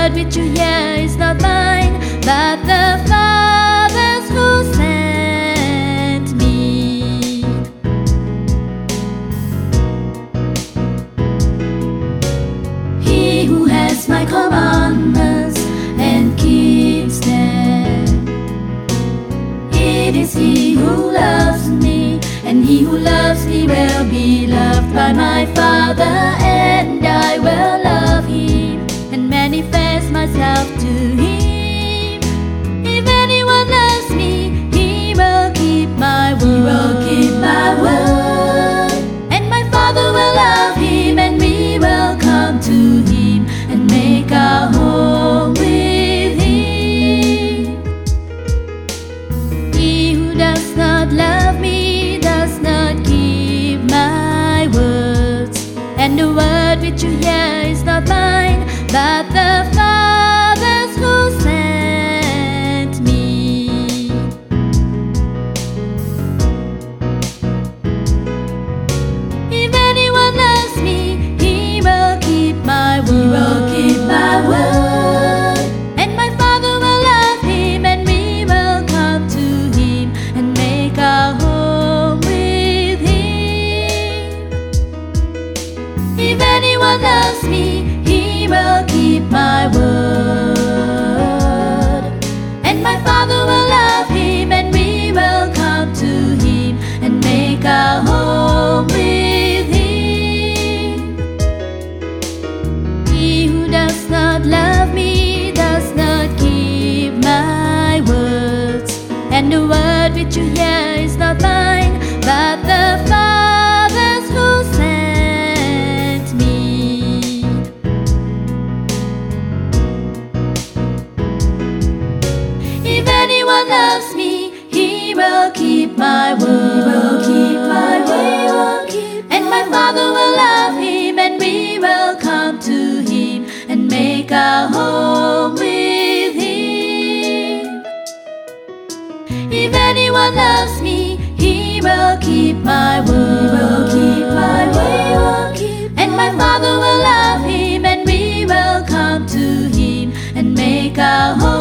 word which you hear is not mine, but the Father's who sent me. He who has my commandments and keeps them, it is he who loves me, and he who loves me will be loved by my Father, and I will love him and manifest myself to him. If anyone loves me, he will keep my word. He will keep my word. And my Father will love him, and we will come to him and make our home with him. He who does not love me does not keep my words, and the word which you hear is not mine, but the Father's who sent me. If anyone loves me, he will keep my word. He will keep my word. And my Father will love him, and we will come to him and make our home with him. If anyone loves me, he will keep my word. And my Father will love him, and we will come to him and make our home with him. He who does not love me does not keep my words, and the word which you hear is not mine, but the Father's who sent me. If anyone loves me, he will keep my word. He will keep my word. And my Father will love him, and we will come to him and make our home with him. If anyone loves me, he will keep my word. He will keep my word. And my Father will love him, and we will come to him and make our home